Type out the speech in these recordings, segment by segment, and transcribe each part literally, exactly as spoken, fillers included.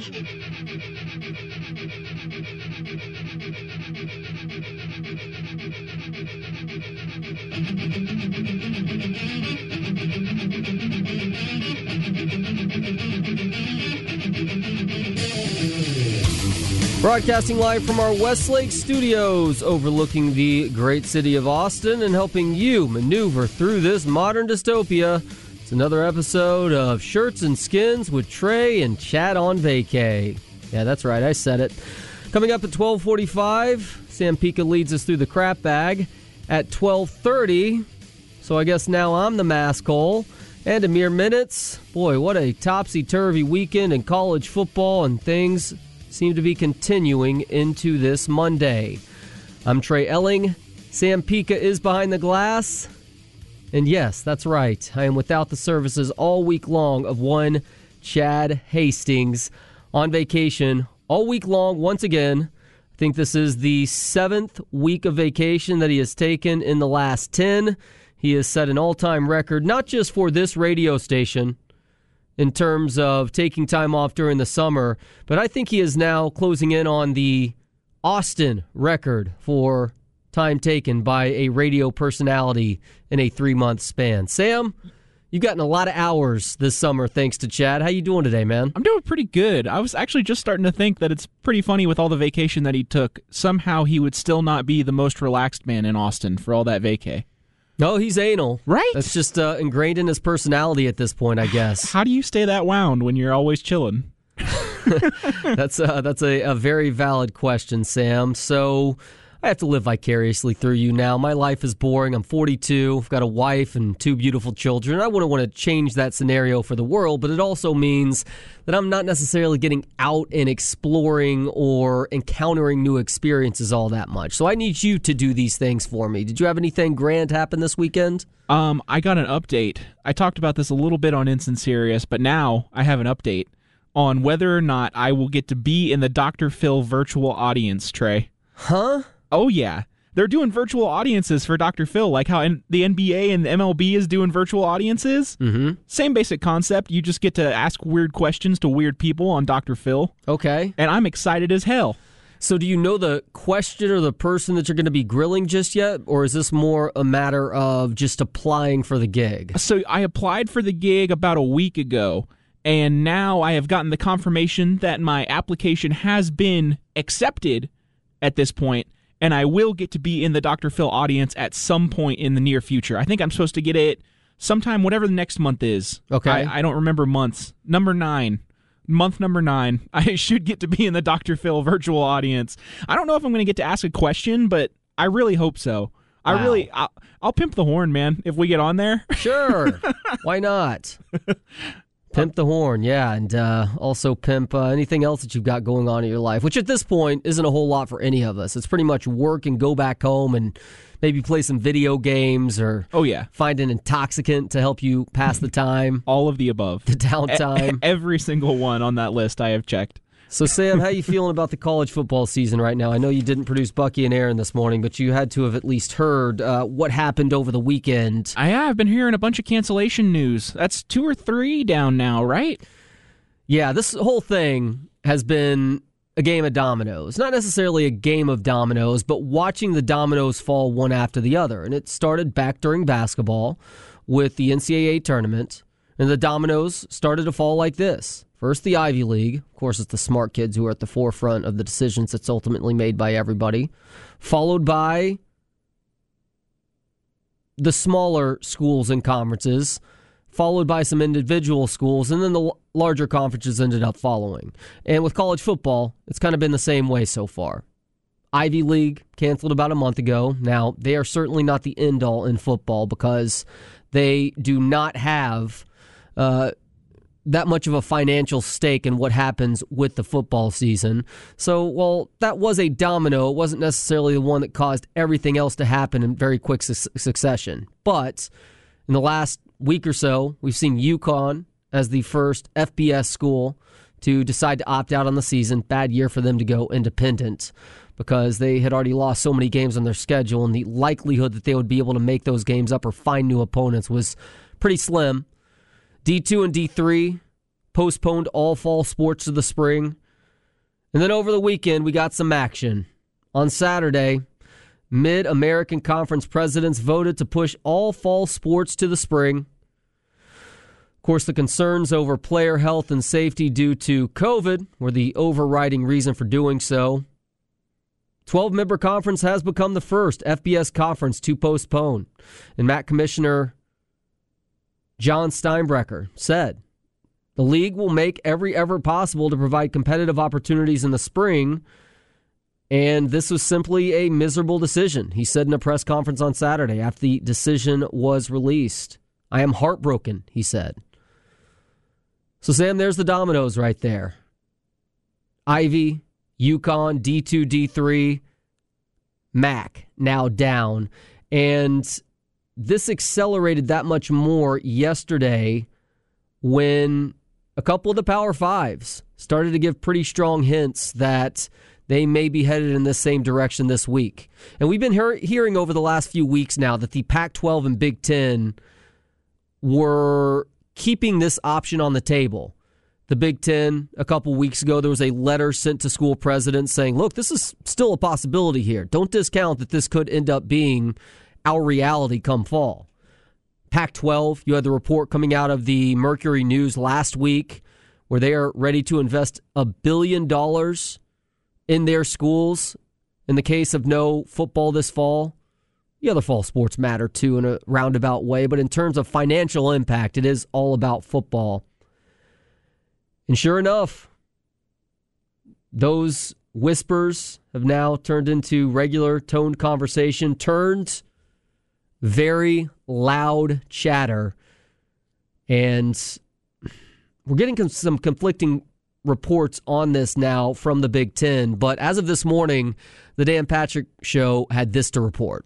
Broadcasting live from our Westlake studios overlooking the great city of Austin and helping you maneuver through this modern dystopia. It's another episode of Shirts and Skins with Trey and Chad on vacay. Yeah, that's right, I said it. Coming up at twelve forty-five, Sam Pika leads us through the crap bag. At twelve thirty, so I guess now I'm the mask hole. And in mere minutes, boy, what a topsy-turvy weekend in college football, and things seem to be continuing into this Monday. I'm Trey Elling. Sam Pika is behind the glass. And yes, that's right. I am without the services all week long of one Chad Hastings on vacation all week long once again. I think this is the seventh week of vacation that he has taken in the last ten. He has set an all-time record, not just for this radio station, in terms of taking time off during the summer, but I think he is now closing in on the Austin record for time taken by a radio personality in a three-month span. Sam, you've gotten a lot of hours this summer thanks to Chad. How you doing today, man? I'm doing pretty good. I was actually just starting to think that it's pretty funny with all the vacation that he took. Somehow he would still not be the most relaxed man in Austin for all that vacay. No, he's anal. Right? That's just uh, ingrained in his personality at this point, I guess. How do you stay that wound when you're always chilling? that's uh, that's a, a very valid question, Sam. So I have to live vicariously through you now. My life is boring. I'm forty-two. I've got a wife and two beautiful children. I wouldn't want to change that scenario for the world, but it also means that I'm not necessarily getting out and exploring or encountering new experiences all that much. So I need you to do these things for me. Did you have anything grand happen this weekend? Um, I got an update. I talked about this a little bit on Instant Serious, but now I have an update on whether or not I will get to be in the Doctor Phil virtual audience, Trey. Huh? Oh, yeah. They're doing virtual audiences for Doctor Phil, like how N- the N B A and the M L B is doing virtual audiences. Mm-hmm. Same basic concept. You just get to ask weird questions to weird people on Doctor Phil. Okay. And I'm excited as hell. So do you know the question or the person that you're going to be grilling just yet? Or is this more a matter of just applying for the gig? So I applied for the gig about a week ago, and now I have gotten the confirmation that my application has been accepted at this point. And I will get to be in the Doctor Phil audience at some point in the near future. I think I'm supposed to get it sometime, whatever the next month is. Okay. I, I don't remember months. Number nine. Month number nine. I should get to be in the Doctor Phil virtual audience. I don't know if I'm going to get to ask a question, but I really hope so. I Wow. really, I'll, I'll pimp the horn, man, if we get on there. Sure. Why not? Pimp the horn, yeah, and uh, also pimp uh, anything else that you've got going on in your life, which at this point isn't a whole lot for any of us. It's pretty much work and go back home and maybe play some video games or oh yeah, find an intoxicant to help you pass the time. All of the above. The downtime. E- every single one on that list I have checked. So, Sam, how you feeling about the college football season right now? I know you didn't produce Bucky and Aaron this morning, but you had to have at least heard uh, what happened over the weekend. I have been hearing a bunch of cancellation news. That's two or three down now, right? Yeah, this whole thing has been a game of dominoes. Not necessarily a game of dominoes, but watching the dominoes fall one after the other. And it started back during basketball with the N C double A tournament, and the dominoes started to fall like this. First, the Ivy League. Of course, it's the smart kids who are at the forefront of the decisions that's ultimately made by everybody. Followed by the smaller schools and conferences. Followed by some individual schools. And then the larger conferences ended up following. And with college football, it's kind of been the same way so far. Ivy League canceled about a month ago. Now, they are certainly not the end-all in football because they do not have Uh, that much of a financial stake in what happens with the football season. So, well, that was a domino. It wasn't necessarily the one that caused everything else to happen in very quick su- succession. But in the last week or so, we've seen UConn as the first F B S school to decide to opt out on the season. Bad year for them to go independent because they had already lost so many games on their schedule, and the likelihood that they would be able to make those games up or find new opponents was pretty slim. D two and D three postponed all fall sports to the spring. And then over the weekend, we got some action. On Saturday, Mid-American Conference presidents voted to push all fall sports to the spring. Of course, the concerns over player health and safety due to COVID were the overriding reason for doing so. twelve-member conference has become the first F B S conference to postpone. And M A C Commissioner John Steinbrecher said, the league will make every effort possible to provide competitive opportunities in the spring, and this was simply a miserable decision, he said in a press conference on Saturday after the decision was released. I am heartbroken, he said. So, Sam, there's the dominoes right there. Ivy, UConn, D two, D three, M A C now down. And this accelerated that much more yesterday when a couple of the Power Fives started to give pretty strong hints that they may be headed in the same direction this week. And we've been he- hearing over the last few weeks now that the Pac twelve and Big Ten were keeping this option on the table. The Big Ten, a couple weeks ago, there was a letter sent to school presidents saying, look, this is still a possibility here. Don't discount that this could end up being our reality come fall. Pac twelve, you had the report coming out of the Mercury News last week where they are ready to invest a billion dollars in their schools in the case of no football this fall. The other fall sports matter too in a roundabout way, but in terms of financial impact, it is all about football. And sure enough, those whispers have now turned into regular toned conversation, turned very loud chatter. And we're getting some conflicting reports on this now from the Big Ten. But as of this morning, the Dan Patrick Show had this to report.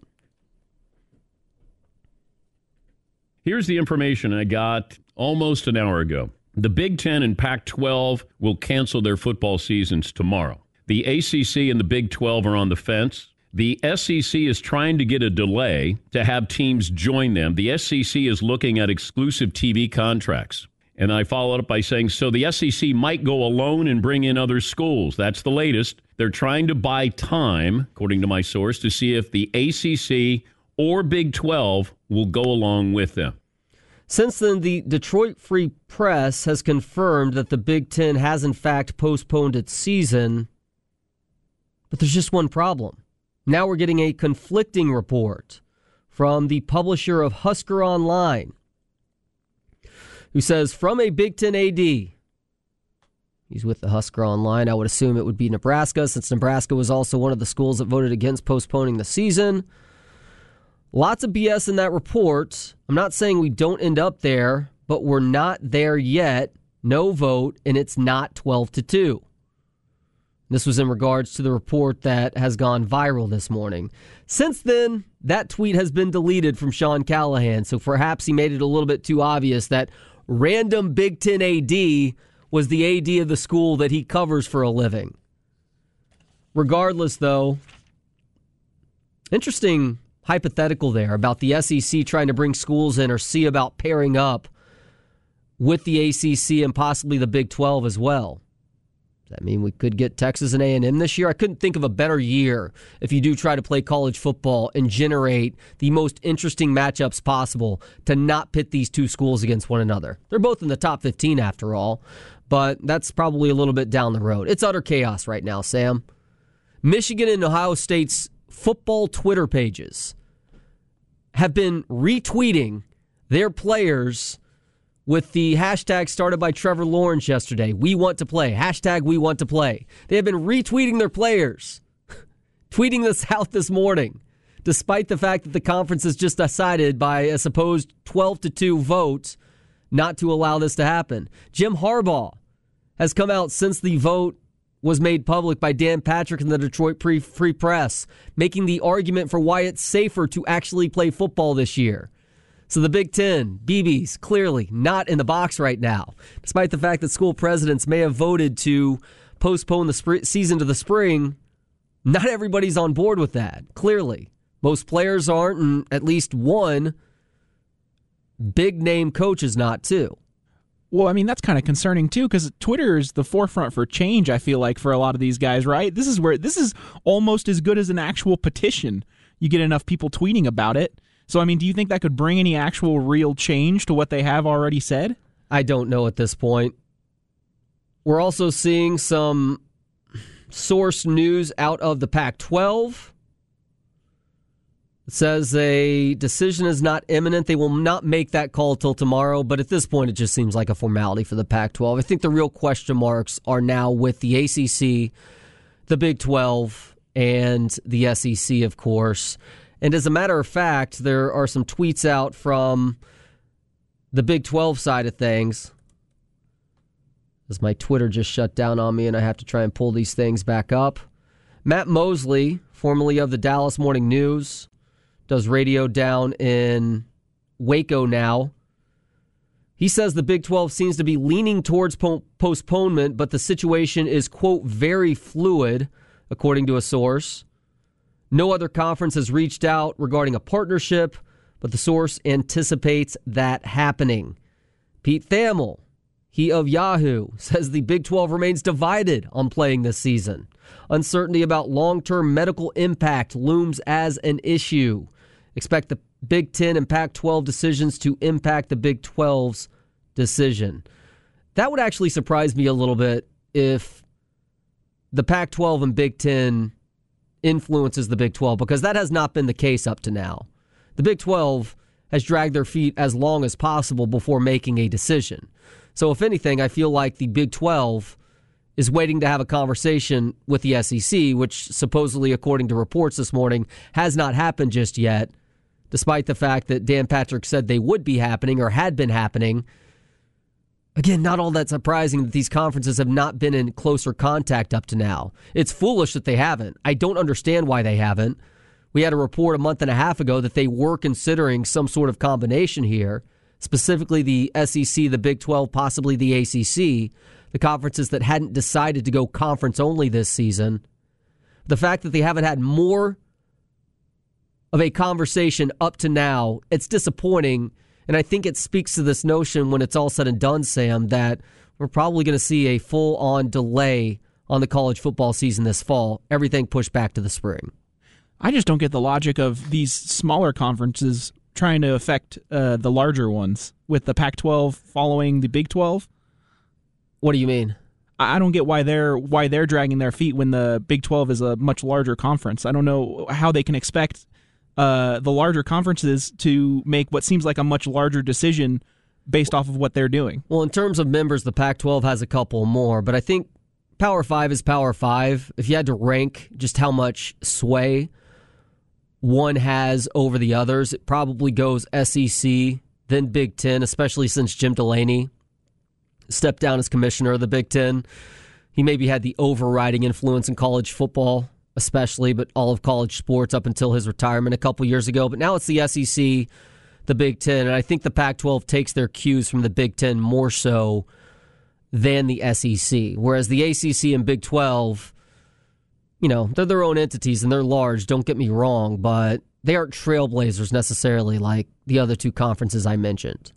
Here's the information I got almost an hour ago. The Big Ten and Pac twelve will cancel their football seasons tomorrow. The A C C and the Big twelve are on the fence. The S E C is trying to get a delay to have teams join them. The S E C is looking at exclusive T V contracts. And I followed up by saying, so the S E C might go alone and bring in other schools. That's the latest. They're trying to buy time, according to my source, to see if the A C C or Big twelve will go along with them. Since then, the Detroit Free Press has confirmed that the Big Ten has in fact postponed its season. But there's just one problem. Now we're getting a conflicting report from the publisher of Husker Online, who says from a Big Ten A D, he's with the Husker Online, I would assume it would be Nebraska, since Nebraska was also one of the schools that voted against postponing the season. Lots of B S in that report. I'm not saying we don't end up there, but we're not there yet. No vote, and it's not twelve to two. This was in regards to the report that has gone viral this morning. Since then, that tweet has been deleted from Sean Callahan, so perhaps he made it a little bit too obvious that random Big Ten A D was the A D of the school that he covers for a living. Regardless, though, interesting hypothetical there about the S E C trying to bring schools in or see about pairing up with the A C C and possibly the Big twelve as well. Does that mean we could get Texas and A and M this year? I couldn't think of a better year if you do try to play college football and generate the most interesting matchups possible to not pit these two schools against one another. They're both in the top fifteen after all, but that's probably a little bit down the road. It's utter chaos right now, Sam. Michigan and Ohio State's football Twitter pages have been retweeting their players with the hashtag started by Trevor Lawrence yesterday. We want to play. Hashtag we want to play. They have been retweeting their players, tweeting this out this morning, despite the fact that the conference has just decided by a supposed twelve to two vote not to allow this to happen. Jim Harbaugh has come out since the vote was made public by Dan Patrick and the Detroit Free Press, making the argument for why it's safer to actually play football this year. So the Big Ten, B Bs, clearly not in the box right now, despite the fact that school presidents may have voted to postpone the sp- season to the spring. Not everybody's on board with that, clearly. Most players aren't, and at least one big-name coach is not, too. Well, I mean, that's kind of concerning, too, because Twitter is the forefront for change, I feel like, for a lot of these guys, right? This is where this is almost as good as an actual petition. You get enough people tweeting about it. So, I mean, do you think that could bring any actual real change to what they have already said? I don't know at this point. We're also seeing some source news out of the Pac twelve. It says a decision is not imminent. They will not make that call till tomorrow, but at this point it just seems like a formality for the Pac twelve. I think the real question marks are now with the A C C, the Big twelve, and the S E C, of course. And as a matter of fact, there are some tweets out from the Big twelve side of things. As my Twitter just shut down on me and I have to try and pull these things back up. Matt Mosley, formerly of the Dallas Morning News, does radio down in Waco now. He says the Big twelve seems to be leaning towards po- postponement, but the situation is, quote, very fluid, according to a source. No other conference has reached out regarding a partnership, but the source anticipates that happening. Pete Thamel, he of Yahoo, says the Big twelve remains divided on playing this season. Uncertainty about long-term medical impact looms as an issue. Expect the Big Ten and Pac twelve decisions to impact the Big twelve's decision. That would actually surprise me a little bit if the Pac twelve and Big Ten influences the Big twelve, because that has not been the case up to now. The Big twelve has dragged their feet as long as possible before making a decision. So if anything, I feel like the Big twelve is waiting to have a conversation with the S E C, which supposedly, according to reports this morning, has not happened just yet, despite the fact that Dan Patrick said they would be happening or had been happening. Again, not all that surprising that these conferences have not been in closer contact up to now. It's foolish that they haven't. I don't understand why they haven't. We had a report a month and a half ago that they were considering some sort of combination here, specifically the S E C, the Big twelve, possibly the A C C, the conferences that hadn't decided to go conference only this season. The fact that they haven't had more of a conversation up to now, it's disappointing, and I think it speaks to this notion when it's all said and done, Sam, that we're probably going to see a full-on delay on the college football season this fall, everything pushed back to the spring. I just don't get the logic of these smaller conferences trying to affect uh, the larger ones, with the Pac twelve following the Big twelve. What do you mean? I don't get why they're why they're dragging their feet when the Big twelve is a much larger conference. I don't know how they can expect uh, the larger conferences to make what seems like a much larger decision based off of what they're doing. Well, in terms of members, the Pac twelve has a couple more, but I think Power five is Power five. If you had to rank just how much sway one has over the others, it probably goes S E C, then Big Ten, especially since Jim Delaney stepped down as commissioner of the Big Ten. He maybe had the overriding influence in college football, especially, but all of college sports up until his retirement a couple years ago. But now it's the S E C, the Big Ten, and I think the Pac twelve takes their cues from the Big Ten more so than the S E C. Whereas the A C C and Big twelve, you know, they're their own entities and they're large, don't get me wrong, but they aren't trailblazers necessarily like the other two conferences I mentioned.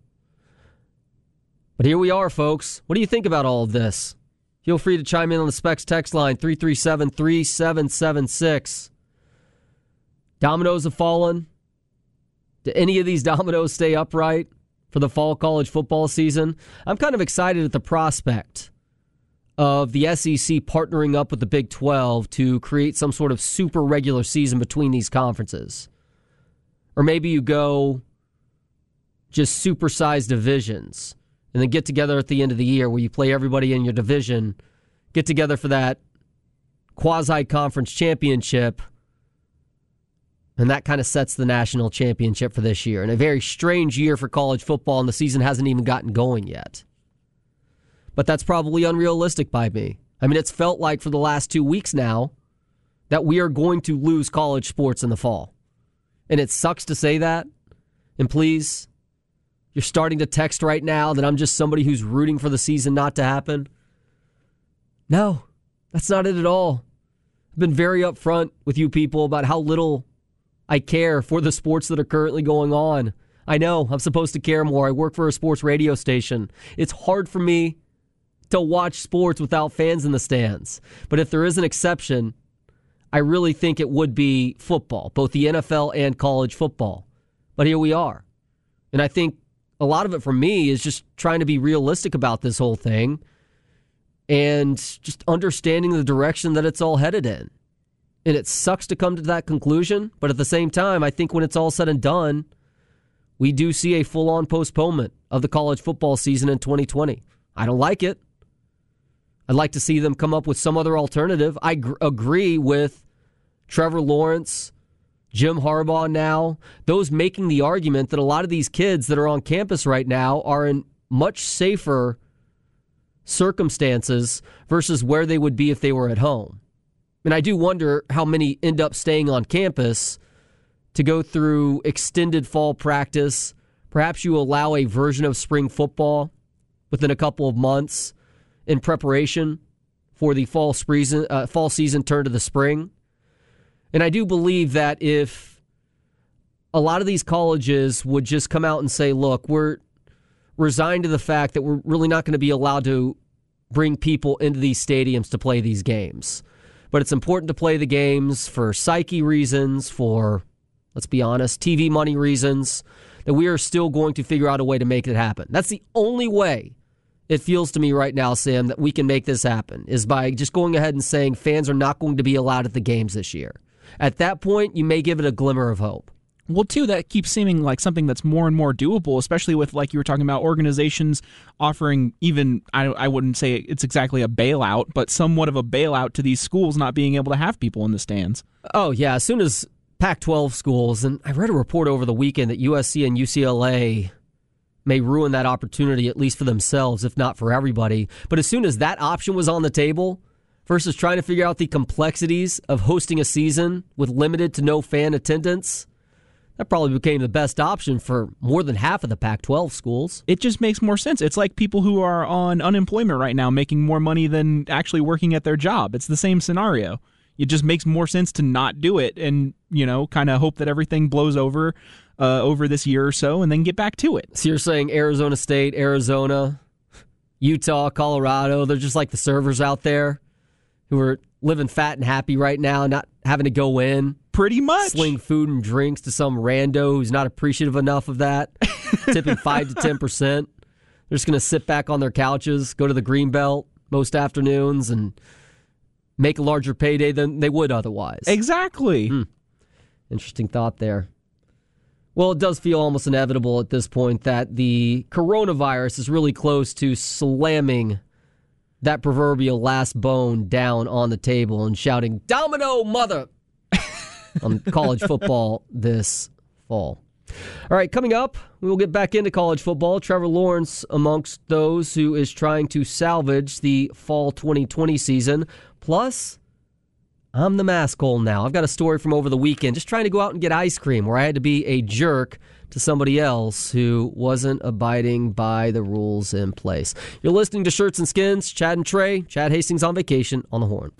But here we are, folks. What do you think about all of this? Feel free to chime in on the Specs text line, three three seven, three seven seven six. Dominoes have fallen. Do any of these dominoes stay upright for the fall college football season? I'm kind of excited at the prospect of the S E C partnering up with the Big twelve to create some sort of super regular season between these conferences. Or maybe you go just supersized divisions and then get together at the end of the year where you play everybody in your division, get together for that quasi-conference championship, and that kind of sets the national championship for this year. And a very strange year for college football, and the season hasn't even gotten going yet. But that's probably unrealistic by me. I mean, it's felt like for the last two weeks now that we are going to lose college sports in the fall. And it sucks to say that. And please, you're starting to text right now that I'm just somebody who's rooting for the season not to happen. No, that's not it at all. I've been very upfront with you people about how little I care for the sports that are currently going on. I know, I'm supposed to care more. I work for a sports radio station. It's hard for me to watch sports without fans in the stands. But if there is an exception, I really think it would be football, both the N F L and college football. But here we are. And I think a lot of it for me is just trying to be realistic about this whole thing and just understanding the direction that it's all headed in. And it sucks to come to that conclusion, but at the same time, I think when it's all said and done, we do see a full-on postponement of the college football season in twenty twenty. I don't like it. I'd like to see them come up with some other alternative. I gr- agree with Trevor Lawrence, Jim Harbaugh now, those making the argument that a lot of these kids that are on campus right now are in much safer circumstances versus where they would be if they were at home. And I do wonder how many end up staying on campus to go through extended fall practice. Perhaps you allow a version of spring football within a couple of months in preparation for the fall season, uh, fall season turn to the spring. And I do believe that if a lot of these colleges would just come out and say, look, we're resigned to the fact that we're really not going to be allowed to bring people into these stadiums to play these games. But it's important to play the games for psyche reasons, for, let's be honest, T V money reasons, that we are still going to figure out a way to make it happen. That's the only way it feels to me right now, Sam, that we can make this happen, is by just going ahead and saying fans are not going to be allowed at the games this year. At that point, you may give it a glimmer of hope. Well, too, that keeps seeming like something that's more and more doable, especially with, like you were talking about, organizations offering even, I, I wouldn't say it's exactly a bailout, but somewhat of a bailout to these schools not being able to have people in the stands. Oh, yeah. As soon as Pac twelve schools, and I read a report over the weekend that U S C and U C L A may ruin that opportunity, at least for themselves, if not for everybody. But as soon as that option was on the table, versus trying to figure out the complexities of hosting a season with limited to no fan attendance, that probably became the best option for more than half of the Pac twelve schools. It just makes more sense. It's like people who are on unemployment right now making more money than actually working at their job. It's the same scenario. It just makes more sense to not do it and, you know, kind of hope that everything blows over uh, over this year or so and then get back to it. So you're saying Arizona State, Arizona, Utah, Colorado, they're just like the servers out there who are living fat and happy right now, not having to go in. Pretty much. Sling food and drinks to some rando who's not appreciative enough of that, tipping five to ten percent. They're just going to sit back on their couches, go to the Greenbelt most afternoons, and make a larger payday than they would otherwise. Exactly. Hmm. Interesting thought there. Well, it does feel almost inevitable at this point that the coronavirus is really close to slamming that proverbial last bone down on the table and shouting, "Domino, mother!" on college football this fall. All right, coming up, we will get back into college football. Trevor Lawrence amongst those who is trying to salvage the fall twenty twenty season. Plus, I'm the mask hole now. I've got a story from over the weekend, just trying to go out and get ice cream, where I had to be a jerk to somebody else who wasn't abiding by the rules in place. You're listening to Shirts and Skins, Chad and Trey. Chad Hastings on vacation on the Horn.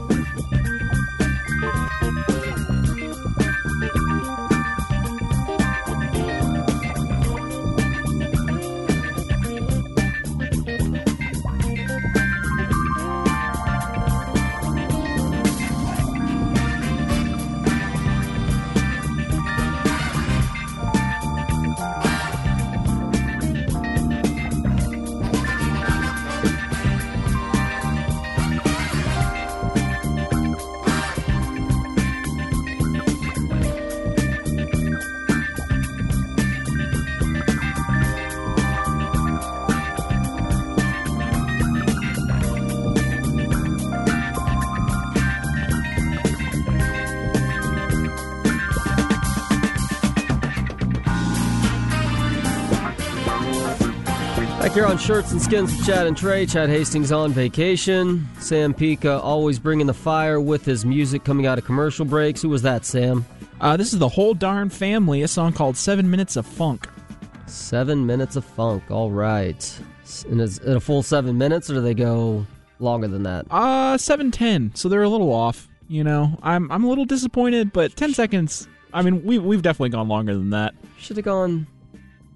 Back here on Shirts and Skins with Chad and Trey. Chad Hastings on vacation. Sam Pika always bringing the fire with his music coming out of commercial breaks. Who was that, Sam? Uh, this is the Whole Darn Family, a song called Seven Minutes of Funk. Seven Minutes of Funk, all right. And is it a full seven minutes, or do they go longer than that? Uh, seven ten, so they're a little off. You know, I'm I'm a little disappointed, but ten seconds, I mean, we, we've definitely gone longer than that. Should have gone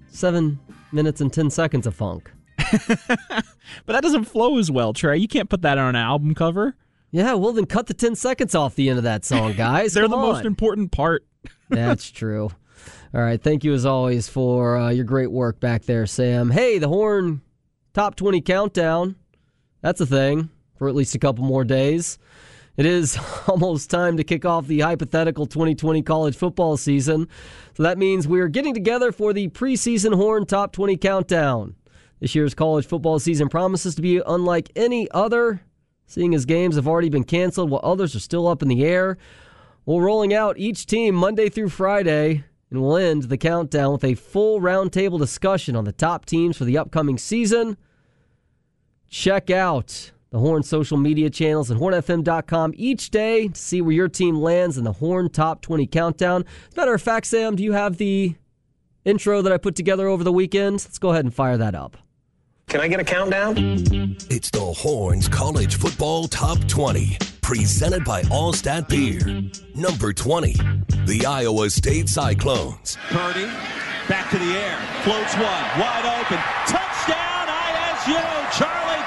seven minutes and ten seconds of funk. But that doesn't flow as well, Trey. You can't put that on an album cover. Yeah, well, then cut the ten seconds off the end of that song, guys. They're Come the on. most important part. That's true. All right, thank you as always for uh, your great work back there, Sam. Hey, the Horn Top twenty Countdown. That's a thing for at least a couple more days. It is almost time to kick off the hypothetical twenty twenty college football season. So that means we're getting together for the preseason Horn Top twenty Countdown. This year's college football season promises to be unlike any other, seeing as games have already been canceled while others are still up in the air. We're rolling out each team Monday through Friday, and we'll end the countdown with a full roundtable discussion on the top teams for the upcoming season. Check out the Horn social media channels and horn f m dot com each day to see where your team lands in the Horn Top twenty Countdown. As a matter of fact, Sam, do you have the intro that I put together over the weekend? Let's go ahead and fire that up. Can I get a countdown? It's the Horns College Football Top twenty, presented by Allstat Beer. Number twenty, the Iowa State Cyclones. Purdy, back to the air, floats one, wide open, touchdown I S U, Charlie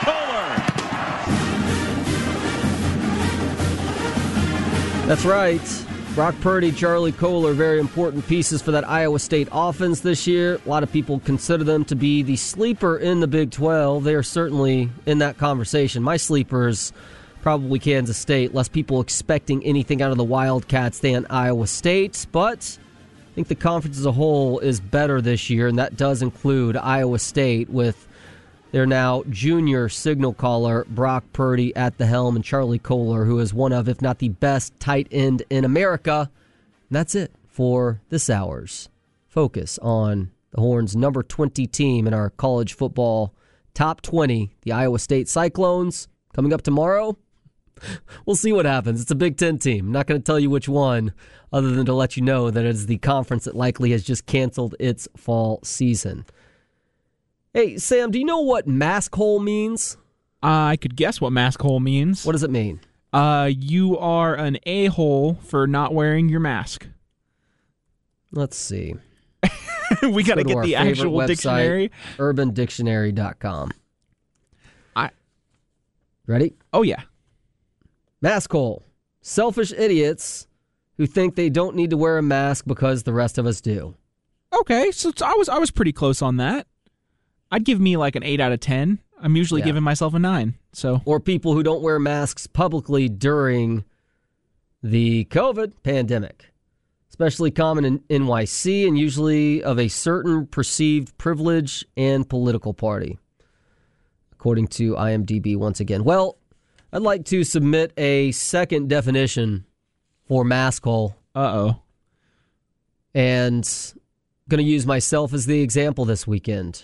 Kohler. That's right. Brock Purdy, Charlie Kohler, very important pieces for that Iowa State offense this year. A lot of people consider them to be the sleeper in the Big twelve. They are certainly in that conversation. My sleepers, probably Kansas State. Less people expecting anything out of the Wildcats than Iowa State. But I think the conference as a whole is better this year, and that does include Iowa State with their now junior signal caller, Brock Purdy, at the helm, and Charlie Kohler, who is one of, if not the best, tight end in America. And that's it for this hour's focus on the Horns' number twenty team in our college football top twenty, the Iowa State Cyclones. Coming up tomorrow, we'll see what happens. It's a Big Ten team. I'm not going to tell you which one, other than to let you know that it is the conference that likely has just canceled its fall season. Hey, Sam, do you know what mask hole means? Uh, I could guess what mask hole means. What does it mean? Uh, you are an a-hole for not wearing your mask. Let's see. we got to go get our the favorite actual website, dictionary. urban dictionary dot com. I. Ready? Oh, yeah. Mask hole. Selfish idiots who think they don't need to wear a mask because the rest of us do. Okay, so I was I was pretty close on that. I'd give me like an eight out of ten. I'm usually Yeah. giving myself a nine. So Or people who don't wear masks publicly during the COVID pandemic. Especially common in N Y C and usually of a certain perceived privilege and political party, according to I M D B once again. Well, I'd like to submit a second definition for mask hole, uh-oh. and going to use myself as the example this weekend.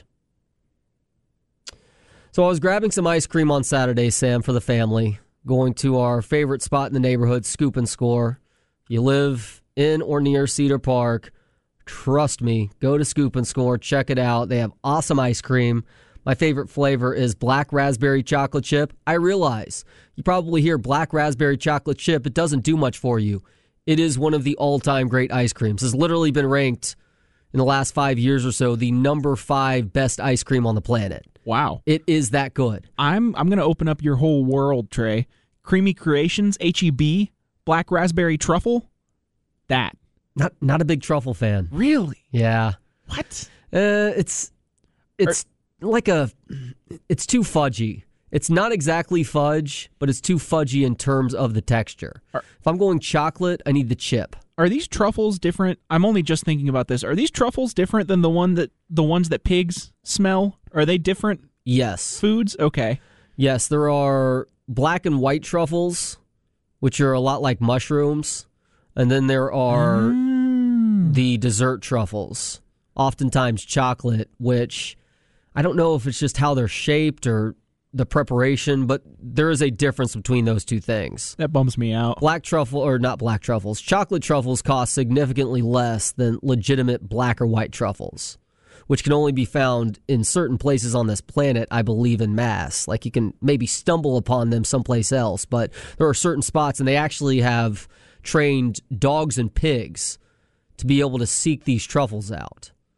So I was grabbing some ice cream on Saturday, Sam, for the family, going to our favorite spot in the neighborhood, Scoop and Score. You live in or near Cedar Park, trust me, go to Scoop and Score, check it out. They have awesome ice cream. My favorite flavor is black raspberry chocolate chip. I realize you probably hear black raspberry chocolate chip. It doesn't do much for you. It is one of the all-time great ice creams. It's literally been ranked in the last five years or so the number five best ice cream on the planet. Wow. It is that good. I'm I'm going to open up your whole world, Trey. Creamy Creations, H E B, black raspberry truffle. That. Not not a big truffle fan. Really? Yeah. What? Uh, it's it's like a it's too fudgy. It's not exactly fudge, but it's too fudgy in terms of the texture. Are, if I'm going chocolate, I need the chip. Are these truffles different? I'm only just thinking about this. Are these truffles different than the one that the ones that pigs smell? Are they different Yes. foods? Okay. Yes, there are black and white truffles, which are a lot like mushrooms. And then there are Mm. the dessert truffles, oftentimes chocolate, which I don't know if it's just how they're shaped or the preparation, but there is a difference between those two things. That bums me out. Black truffle, or not black truffles, chocolate truffles cost significantly less than legitimate black or white truffles, which can only be found in certain places on this planet, I believe, in mass. Like you can maybe stumble upon them someplace else, but there are certain spots, and they actually have trained dogs and pigs to be able to seek these truffles out.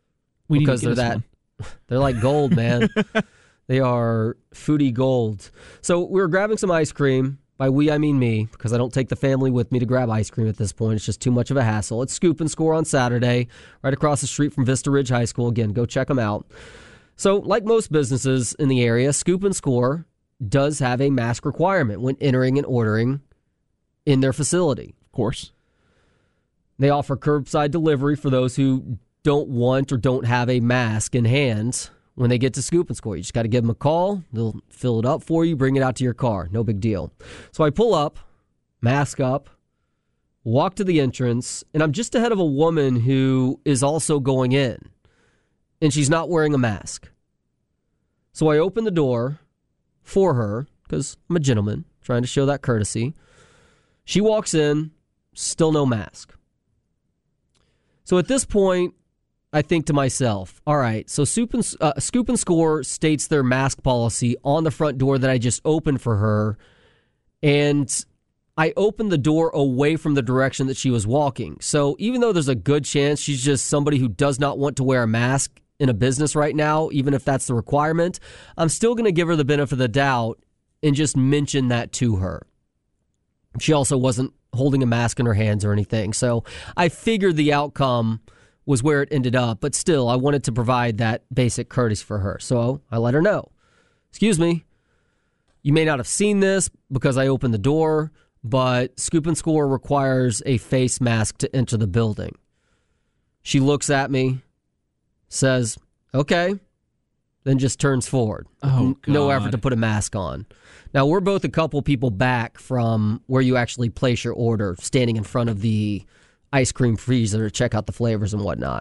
We because need to they're get that us they're like gold, man. They are foodie gold. So we were grabbing some ice cream. By we, I mean me, because I don't take the family with me to grab ice cream at this point. It's just too much of a hassle. It's Scoop and Score on Saturday, right across the street from Vista Ridge High School. Again, go check them out. So, like most businesses in the area, Scoop and Score does have a mask requirement when entering and ordering in their facility. Of course. They offer curbside delivery for those who don't want or don't have a mask in hand. When they get to Scoop and Score, you just got to give them a call. They'll fill it up for you, bring it out to your car. No big deal. So I pull up, mask up, walk to the entrance, and I'm just ahead of a woman who is also going in, and she's not wearing a mask. So I open the door for her, because I'm a gentleman, trying to show that courtesy. She walks in, still no mask. So at this point, I think to myself, all right, so Scoop and, uh, Scoop and Score states their mask policy on the front door that I just opened for her, and I opened the door away from the direction that she was walking. So even though there's a good chance she's just somebody who does not want to wear a mask in a business right now, even if that's the requirement, I'm still going to give her the benefit of the doubt and just mention that to her. She also wasn't holding a mask in her hands or anything, so I figured the outcome was where it ended up, but still, I wanted to provide that basic courtesy for her. So I let her know, excuse me, you may not have seen this because I opened the door, but Scoop and Score requires a face mask to enter the building. She looks at me, says, okay, then just turns forward. Oh, God. No effort to put a mask on. Now, we're both a couple people back from where you actually place your order, standing in front of the ice cream freezer to check out the flavors and whatnot.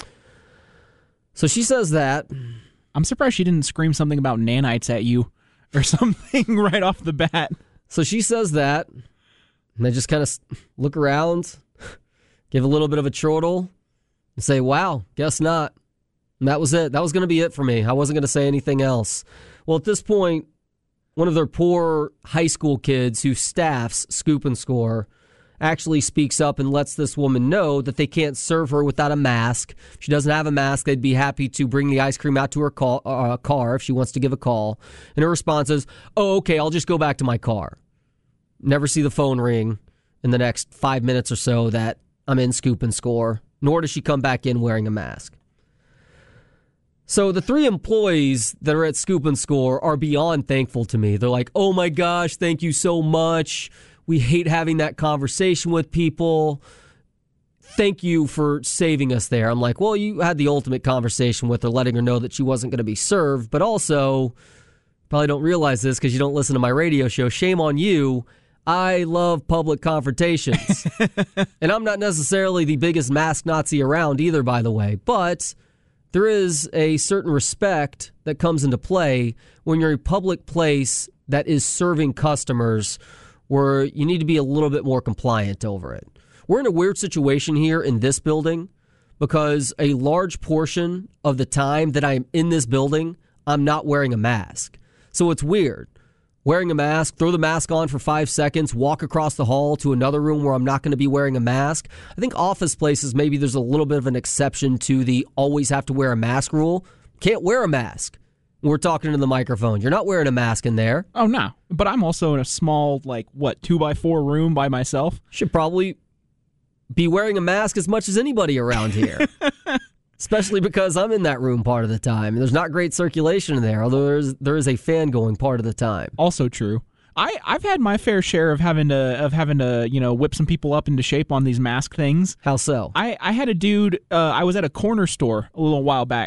So she says that. I'm surprised she didn't scream something about nanites at you or something right off the bat. So she says that, and I just kind of look around, give a little bit of a chortle, and say, wow, guess not. And that was it. That was going to be it for me. I wasn't going to say anything else. Well, at this point, one of their poor high school kids who staffs Scoop and Score actually speaks up and lets this woman know that they can't serve her without a mask. If she doesn't have a mask, they'd be happy to bring the ice cream out to her call, uh, car if she wants to give a call. And her response is, oh, okay, I'll just go back to my car. Never see the phone ring in the next five minutes or so that I'm in Scoop and Score, nor does she come back in wearing a mask. So the three employees that are at Scoop and Score are beyond thankful to me. They're like, oh my gosh, thank you so much. We hate having that conversation with people. Thank you for saving us there. I'm like, well, you had the ultimate conversation with her, letting her know that she wasn't going to be served, but also, probably don't realize this because you don't listen to my radio show. Shame on you. I love public confrontations. And I'm not necessarily the biggest mask Nazi around either, by the way, but there is a certain respect that comes into play when you're in a public place that is serving customers where you need to be a little bit more compliant over it. We're in a weird situation here in this building because a large portion of the time that I'm in this building, I'm not wearing a mask. So it's weird. Wearing a mask, throw the mask on for five seconds, walk across the hall to another room where I'm not going to be wearing a mask. I think office places, maybe there's a little bit of an exception to the always have to wear a mask rule. Can't wear a mask. We're talking to the microphone. You're not wearing a mask in there. Oh, no. But I'm also in a small, like, what, two by four room by myself? Should probably be wearing a mask as much as anybody around here. Especially because I'm in that room part of the time. There's not great circulation in there, although there's, there is a fan going part of the time. Also true. I, I've had my fair share of having to, of having to, you know, whip some people up into shape on these mask things. How so? I, I had a dude, uh, I was at a corner store a little while back,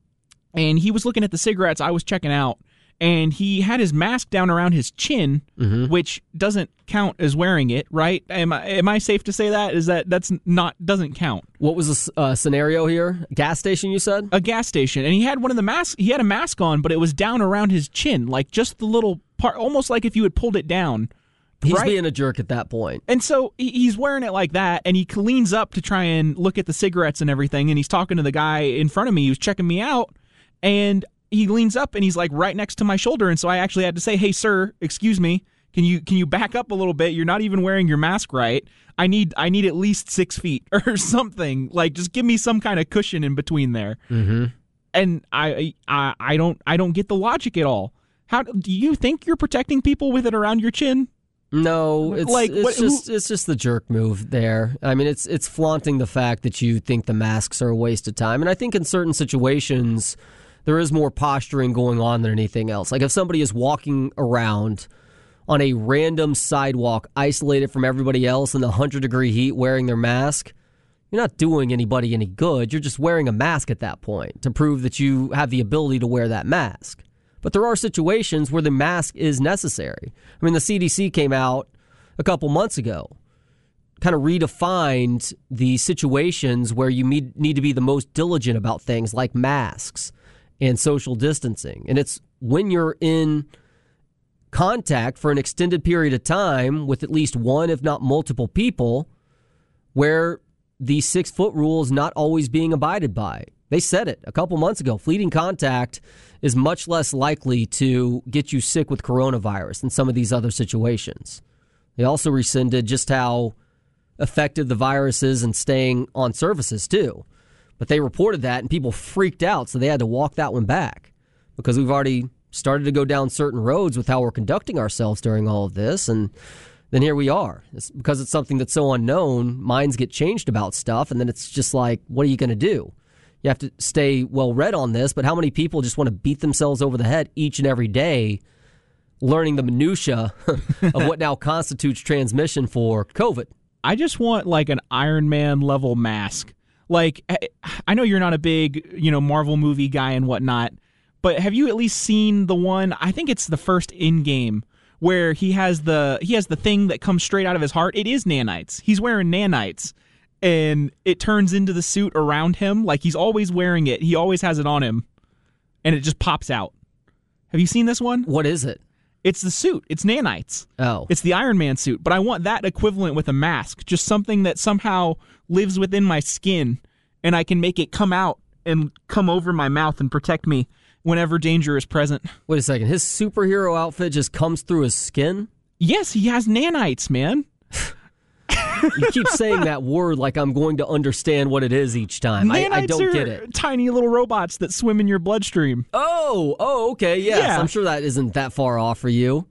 and he was looking at the cigarettes I was checking out, and he had his mask down around his chin, mm-hmm. which doesn't count as wearing it, right? Am I am I safe to say that? Is that that's not doesn't count? What was the uh, scenario here? Gas station, you said? A gas station, and he had one of the masks. He had a mask on, but it was down around his chin, like just the little part, almost like if you had pulled it down. He's right? being a jerk at that point. And so he's wearing it like that, and he leans up to try and look at the cigarettes and everything, and he's talking to the guy in front of me who's checking me out, and he leans up and he's like right next to my shoulder, and so I actually had to say, hey, sir, excuse me, Can you can you back up a little bit? You're not even wearing your mask right. I need I need at least six feet or something. Like, just give me some kind of cushion in between there. Mm-hmm. And I, I I don't I don't get the logic at all. How do you think you're protecting people with it around your chin? No, it's Like, it's what- just it's just the jerk move there. I mean, it's it's flaunting the fact that you think the masks are a waste of time, and I think in certain situations there is more posturing going on than anything else. Like if somebody is walking around on a random sidewalk, isolated from everybody else in the one hundred degree heat, wearing their mask, you're not doing anybody any good. You're just wearing a mask at that point to prove that you have the ability to wear that mask. But there are situations where the mask is necessary. I mean, the C D C came out a couple months ago, kind of redefined the situations where you need need to be the most diligent about things like masks and social distancing. And it's when you're in contact for an extended period of time with at least one, if not multiple people, where the six-foot rule is not always being abided by. They said it a couple months ago. Fleeting contact is much less likely to get you sick with coronavirus than some of these other situations. They also rescinded just how effective the virus is in staying on surfaces, too. But they reported that, and people freaked out, so they had to walk that one back because we've already started to go down certain roads with how we're conducting ourselves during all of this, and then here we are. It's because it's something that's so unknown, minds get changed about stuff, and then it's just like, what are you going to do? You have to stay well-read on this, but how many people just want to beat themselves over the head each and every day learning the minutia of what now constitutes transmission for COVID? I just want like an Iron Man level mask. Like, I know you're not a big, you know, Marvel movie guy and whatnot, but have you at least seen the one? I think it's the first Endgame where he has the he has the thing that comes straight out of his heart. It is nanites. He's wearing nanites, and it turns into the suit around him. Like he's always wearing it. He always has it on him, and it just pops out. Have you seen this one? What is it? It's the suit. It's nanites. Oh. It's the Iron Man suit. But I want that equivalent with a mask. Just something that somehow lives within my skin, and I can make it come out and come over my mouth and protect me whenever danger is present. Wait a second. His superhero outfit just comes through his skin? Yes, he has nanites, man. You keep saying that word like I'm going to understand what it is each time. I, I don't are get it. Tiny little robots that swim in your bloodstream. Oh, oh, okay, yes. Yeah. I'm sure that isn't that far off for you.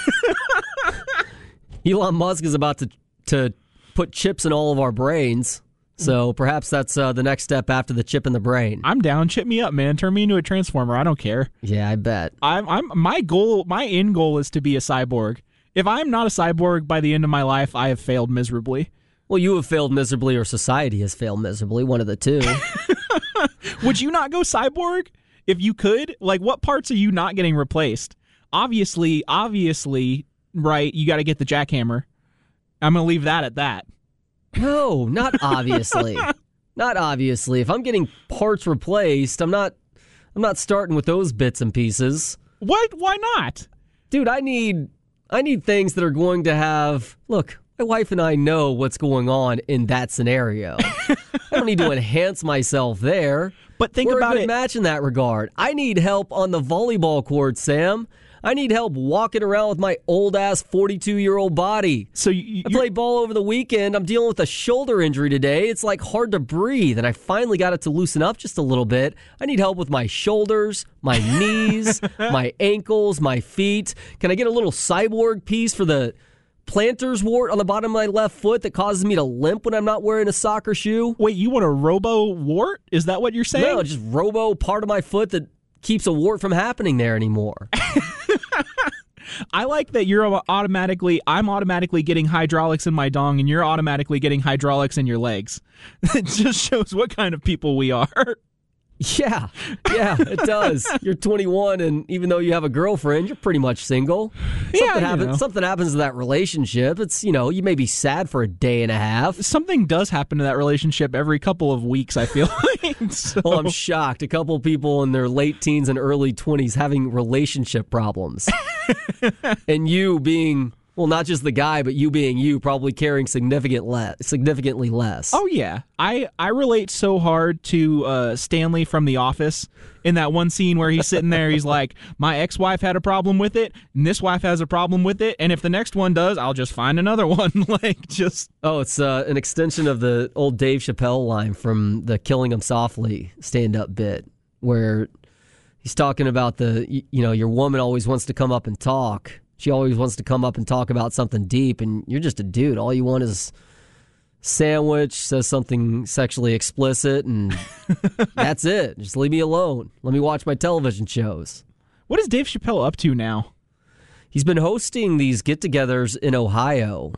Elon Musk is about to to put chips in all of our brains, so perhaps that's uh, the next step after the chip in the brain. I'm down. Chip me up, man. Turn me into a transformer. I don't care. Yeah, I bet. I'm. I'm. My goal. My end goal is to be a cyborg. If I'm not a cyborg by the end of my life, I have failed miserably. Well, you have failed miserably, or society has failed miserably. One of the two. Would you not go cyborg if you could? Like, what parts are you not getting replaced? Obviously, obviously, right, you got to get the jackhammer. I'm going to leave that at that. No, not obviously. Not obviously. If I'm getting parts replaced, I'm not I'm not starting with those bits and pieces. What? Why not? Dude, I need I need things that are going to have, look, my wife and I know what's going on in that scenario. I don't need to enhance myself there. But think We're about a good it. match in that regard. I need help on the volleyball court, Sam. I need help walking around with my old-ass forty-two-year-old body. So you, I played ball over the weekend. I'm dealing with a shoulder injury today. It's like hard to breathe, and I finally got it to loosen up just a little bit. I need help with my shoulders, my knees, my ankles, my feet. Can I get a little cyborg piece for the plantar's wart on the bottom of my left foot that causes me to limp when I'm not wearing a soccer shoe? Wait, you want a robo wart? Is that what you're saying? No, just robo part of my foot that keeps a wart from happening there anymore. I like that you're automatically, I'm automatically getting hydraulics in my dong, and you're automatically getting hydraulics in your legs. It just shows what kind of people we are. Yeah, yeah, it does. You're twenty-one, and even though you have a girlfriend, you're pretty much single. Something Yeah, you happens. know. Something happens to that relationship. It's, you know, you may be sad for a day and a half. Something does happen to that relationship every couple of weeks, I feel like. So, Well, I'm shocked. A couple people in their late teens and early twenties having relationship problems, and you being Well, not just the guy, but you being you, probably carrying significant le- significantly less. Oh, yeah. I, I relate so hard to uh, Stanley from The Office in that one scene where he's sitting there. He's like, my ex-wife had a problem with it, and this wife has a problem with it, and if the next one does, I'll just find another one. like, just... Oh, it's uh, an extension of the old Dave Chappelle line from the Killing 'Em Softly stand-up bit, where he's talking about the, you know, your woman always wants to come up and talk. She always wants to come up and talk about something deep, and you're just a dude. All you want is sandwich, says something sexually explicit, and that's it. Just leave me alone. Let me watch my television shows. What is Dave Chappelle up to now? He's been hosting these get-togethers in Ohio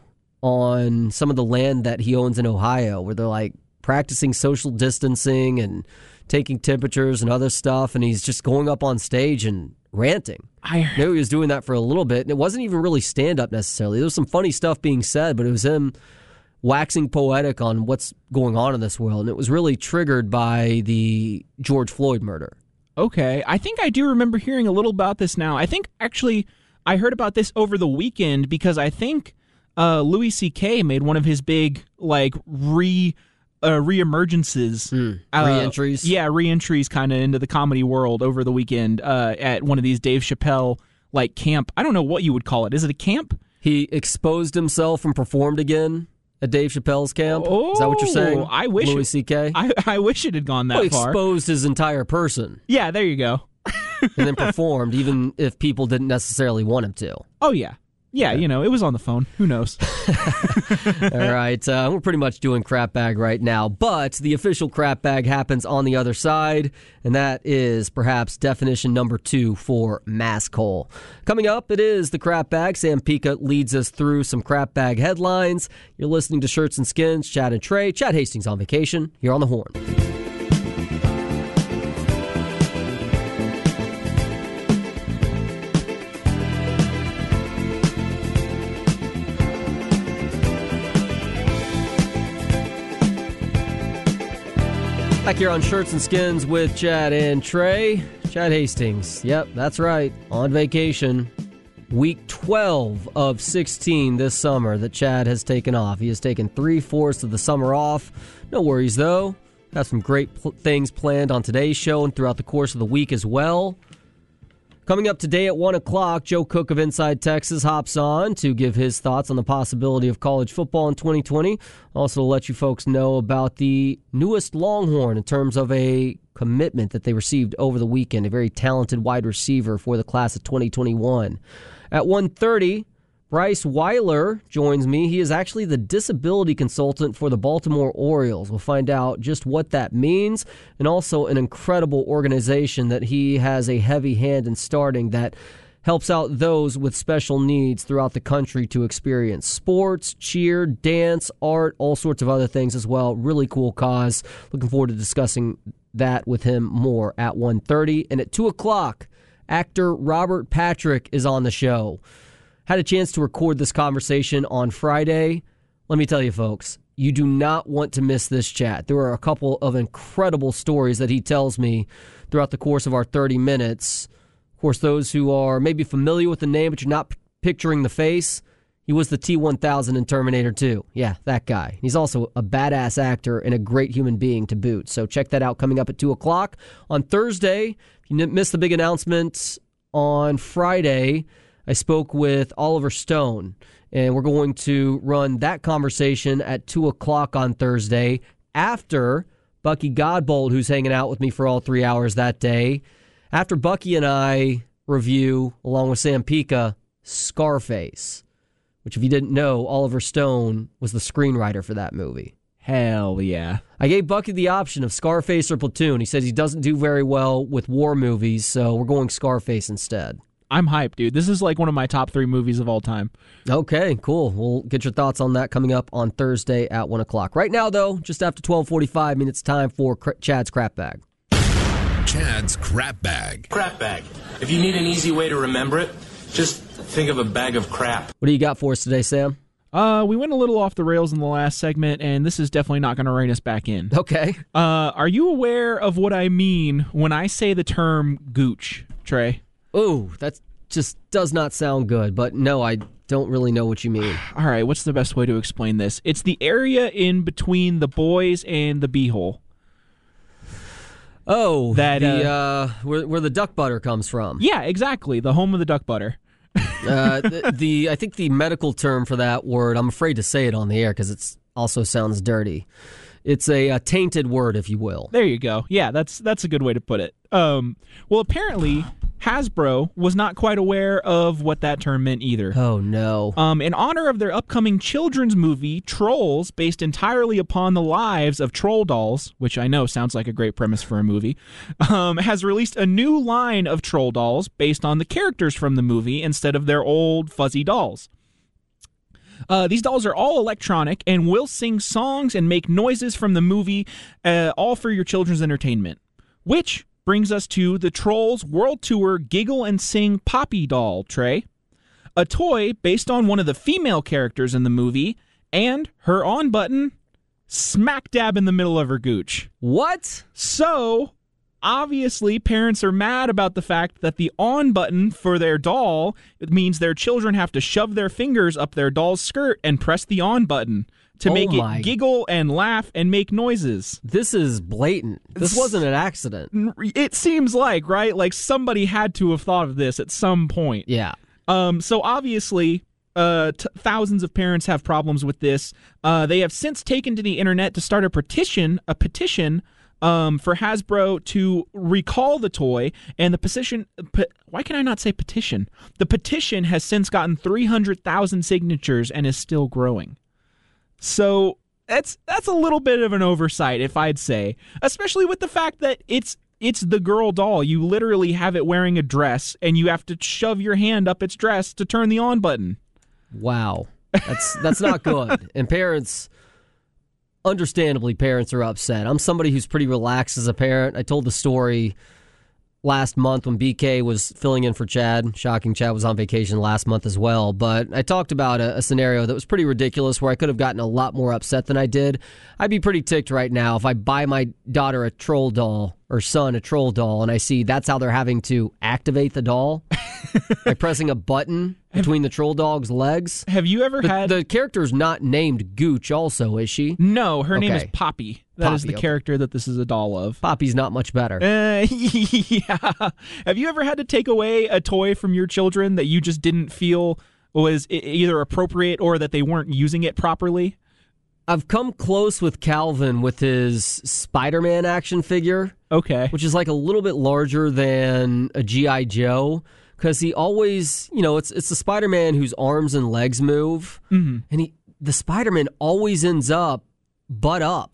on some of the land that he owns in Ohio, where they're like practicing social distancing and taking temperatures and other stuff, and he's just going up on stage and ranting. I knew he was doing that for a little bit, and it wasn't even really stand-up necessarily. There was some funny stuff being said, but it was him waxing poetic on what's going on in this world, and it was really triggered by the George Floyd murder. Okay, I think I do remember hearing a little about this now. I think, actually, I heard about this over the weekend because I think uh, Louis C K made one of his big, like, re... Uh, reemergences, mm, uh, re-entries, yeah, re-entries, kind of into the comedy world over the weekend uh, at one of these Dave Chappelle like camp. I don't know what you would call it. Is it a camp? He exposed himself and performed again at Dave Chappelle's camp. Oh, is that what you're saying? I wish Louis C K. I, I wish it had gone that well, he far. Exposed his entire person. Yeah, there you go. And then performed, even if people didn't necessarily want him to. Oh yeah. Yeah, you know, it was on the phone. Who knows? All right. Uh, we're pretty much doing crap bag right now, but the official crap bag happens on the other side, and that is perhaps definition number two for mask hole. Coming up, it is the crap bag. Sam Pica leads us through some crap bag headlines. You're listening to Shirts and Skins, Chad and Trey. Chad Hastings on vacation here on the Horn. Back here on Shirts and Skins with Chad and Trey. Chad Hastings. Yep, that's right. On vacation. Week twelve of sixteen this summer that Chad has taken off. He has taken three-fourths of the summer off. No worries, though. Got some great pl- things planned on today's show and throughout the course of the week as well. Coming up today at one o'clock, Joe Cook of Inside Texas hops on to give his thoughts on the possibility of college football in twenty twenty. Also to let you folks know about the newest Longhorn in terms of a commitment that they received over the weekend, a very talented wide receiver for the class of twenty twenty-one. At one thirty, Bryce Weiler joins me. He is actually the disability consultant for the Baltimore Orioles. We'll find out just what that means, and also an incredible organization that he has a heavy hand in starting that helps out those with special needs throughout the country to experience sports, cheer, dance, art, all sorts of other things as well. Really cool cause. Looking forward to discussing that with him more at one thirty. And at two o'clock, actor Robert Patrick is on the show. Had a chance to record this conversation on Friday. Let me tell you, folks, you do not want to miss this chat. There are a couple of incredible stories that he tells me throughout the course of our thirty minutes. Of course, those who are maybe familiar with the name, but you're not p- picturing the face, he was the T one thousand in Terminator two. Yeah, that guy. He's also a badass actor and a great human being to boot. So check that out coming up at two o'clock. On Thursday, if you missed the big announcement on Friday, I spoke with Oliver Stone, and we're going to run that conversation at two o'clock on Thursday after Bucky Godbold, who's hanging out with me for all three hours that day. After Bucky and I review, along with Sam Pica, Scarface, which if you didn't know, Oliver Stone was the screenwriter for that movie. Hell yeah. I gave Bucky the option of Scarface or Platoon. He says he doesn't do very well with war movies, so we're going Scarface instead. I'm hyped, dude. This is like one of my top three movies of all time. Okay, cool. We'll get your thoughts on that coming up on Thursday at one o'clock. Right now, though, just after twelve forty-five, I mean, it's time for Chad's Crap Bag. Chad's Crap Bag. Crap bag. If you need an easy way to remember it, just think of a bag of crap. What do you got for us today, Sam? Uh, we went a little off the rails in the last segment, and this is definitely not going to rein us back in. Okay. Uh, are you aware of what I mean when I say the term gooch, Trey? Ooh, that just does not sound good, but no, I don't really know what you mean. All right, what's the best way to explain this? It's the area in between the boys and the beehole. Oh, that the, uh, uh, where, where the duck butter comes from. Yeah, exactly. The home of the duck butter. uh, the, the I think the medical term for that word, I'm afraid to say it on the air because it also sounds dirty. It's a, a tainted word, if you will. There you go. Yeah, that's that's a good way to put it. Um, well, apparently, Hasbro was not quite aware of what that term meant either. Oh, no. Um, in honor of their upcoming children's movie, Trolls, based entirely upon the lives of troll dolls, which I know sounds like a great premise for a movie, um, has released a new line of troll dolls based on the characters from the movie instead of their old fuzzy dolls. Uh, these dolls are all electronic and will sing songs and make noises from the movie, uh, all for your children's entertainment. Which brings us to the Trolls World Tour Giggle and Sing Poppy doll, Trey. A toy based on one of the female characters in the movie, and her on button smack dab in the middle of her gooch. What? So, obviously, parents are mad about the fact that the on button for their doll, it means their children have to shove their fingers up their doll's skirt and press the on button to Oh make my. it giggle and laugh and make noises. This is blatant. This It's- wasn't an accident. It seems like, right? Like somebody had to have thought of this at some point. Yeah. Um, so obviously, uh, t- thousands of parents have problems with this. Uh, they have since taken to the internet to start a petition, a petition um, for Hasbro to recall the toy. And the petition, pe- why can I not say petition? The petition has since gotten three hundred thousand signatures and is still growing. So that's that's a little bit of an oversight, if I'd say, especially with the fact that it's it's the girl doll. You literally have it wearing a dress, and you have to shove your hand up its dress to turn the on button. Wow. That's that's not good. And parents, understandably, parents are upset. I'm somebody who's pretty relaxed as a parent. I told the story last month when B K was filling in for Chad. Shocking, Chad was on vacation last month as well. But I talked about a, a scenario that was pretty ridiculous where I could have gotten a lot more upset than I did. I'd be pretty ticked right now if I buy my daughter a troll doll or son a troll doll and I see that's how they're having to activate the doll by pressing a button between the troll dog's legs. Have you ever The, had... the character's not named Gooch also, is she? No, her name is Okay. Poppy. That is Poppy, the okay. character that this is a doll of. Poppy's not much better. Uh, yeah. Have you ever had to take away a toy from your children that you just didn't feel was e- either appropriate or that they weren't using it properly? I've come close with Calvin with his Spider-Man action figure, Okay. which is like a little bit larger than a G I. Joe, because he always, you know, it's it's the Spider-Man whose arms and legs move, Mm-hmm. and he the Spider-Man always ends up butt up.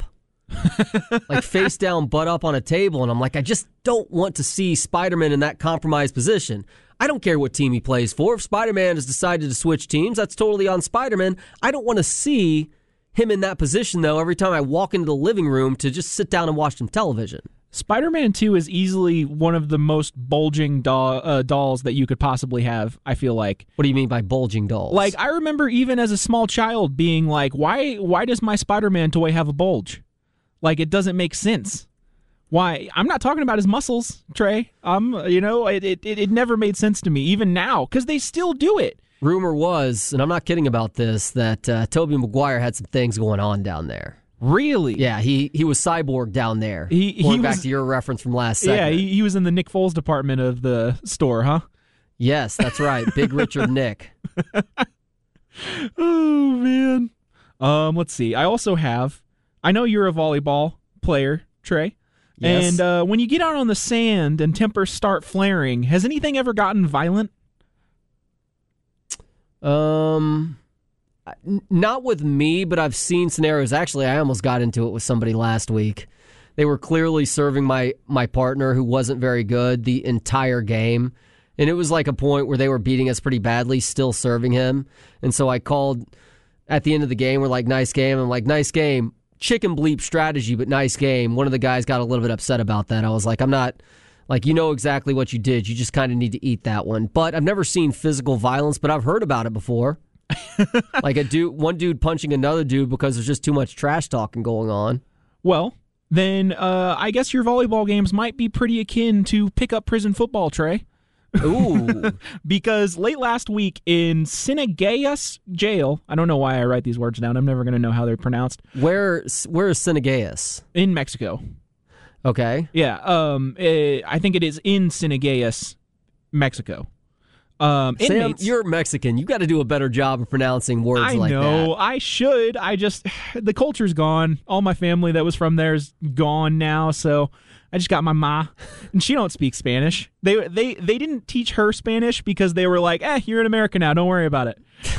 Like face down, butt up on a table, and I'm like, I just don't want to see Spider-Man in that compromised position. I don't care what team he plays for. If Spider-Man has decided to switch teams, that's totally on Spider-Man. I don't want to see him in that position, though, every time I walk into the living room to just sit down and watch some television. Spider-Man two is easily one of the most bulging doll, uh, dolls that you could possibly have, I feel like. What do you mean by bulging dolls? Like, I remember even as a small child being like, why why does my Spider-Man toy have a bulge? Like, it doesn't make sense. Why? I'm not talking about his muscles, Trey. Um, you know, it it, it never made sense to me, even now, because they still do it. Rumor was, and I'm not kidding about this, that uh, Tobey Maguire had some things going on down there. Really? Yeah, he, he was cyborg down there. He- he Going back was- to your reference from last Yeah, segment. he, he was in the Nick Foles department of the store, huh? Yes, that's right. Big Richard Nick. Oh, man. Um, let's see. I also have, I know you're a volleyball player, Trey. Yes. And uh, when you get out on the sand and tempers start flaring, has anything ever gotten violent? Um, n- not with me, but I've seen scenarios. Actually, I almost got into it with somebody last week. They were clearly serving my, my partner, who wasn't very good, the entire game. And it was like a point where they were beating us pretty badly, still serving him. And so I called at the end of the game. We're like, nice game. I'm like, nice game. Chicken bleep strategy, but nice game. One of the guys got a little bit upset about that. I was like, I'm not... Like, you know exactly what you did. You just kind of need to eat that one. But I've never seen physical violence, but I've heard about it before. Like a dude, one dude punching another dude because there's just too much trash talking going on. Well, then uh, I guess your volleyball games might be pretty akin to pick-up prison football, Trey. Ooh. Because late last week in Cienfuegos jail, I don't know why I write these words down. I'm never going to know how they're pronounced. Where where is Cienfuegos? In Mexico. Okay. Yeah, um, eh, I think it is in Cienfuegos, Mexico. Um, Sam, inmates, you're Mexican. You got to do a better job of pronouncing words I like know, that. I should. I just, the culture's gone. All my family that was from there is gone now, so I just got my ma, and she don't speak Spanish. They they they didn't teach her Spanish because they were like, eh, you're in America now, don't worry about it.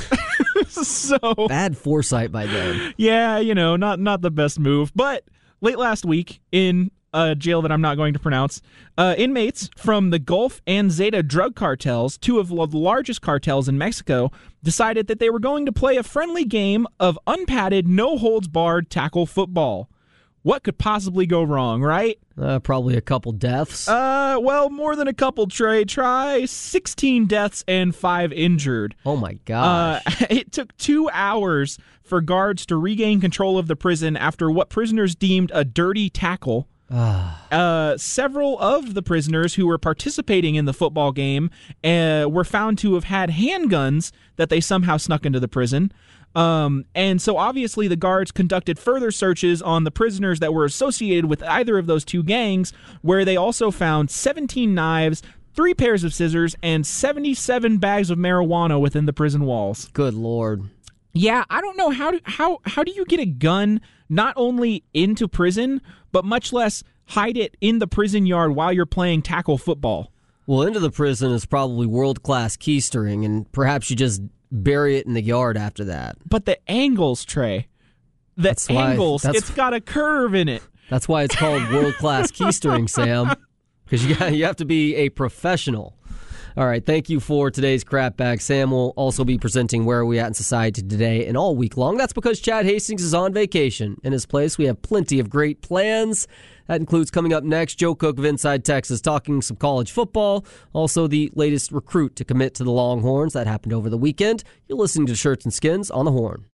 So Bad foresight by them. yeah, you know, not not the best move. But late last week in a jail that I'm not going to pronounce, uh, inmates from the Gulf and Zeta drug cartels, two of the largest cartels in Mexico, decided that they were going to play a friendly game of unpadded, no-holds-barred tackle football. What could possibly go wrong, right? Uh, probably a couple deaths. Uh, well, more than a couple, Trey. Try sixteen deaths and five injured. oh my Uh, gosh. it took two hours for guards to regain control of the prison after what prisoners deemed a dirty tackle. Uh, several of the prisoners who were participating in the football game uh, were found to have had handguns that they somehow snuck into the prison. Um, and so obviously the guards conducted further searches on the prisoners that were associated with either of those two gangs, where they also found seventeen knives, three pairs of scissors, and seventy-seven bags of marijuana within the prison walls. Good Lord. Yeah, I don't know how do, how how do you get a gun not only into prison, but much less hide it in the prison yard while you're playing tackle football? Well, into the prison is probably world-class keystering, and perhaps you just bury it in the yard after that. But the angles, Trey, the That's why- angles, that's- it's got a curve in it. That's why it's called world-class keystering, Sam. Because you, got- you have to be a professional. All right, thank you for today's crap bag. Sam will also be presenting Where Are We At in Society today and all week long. That's because Chad Hastings is on vacation. In his place, we have plenty of great plans. That includes coming up next, Joe Cook of Inside Texas talking some college football. Also, the latest recruit to commit to the Longhorns. That happened over the weekend. You're listening to Shirts and Skins on the Horn.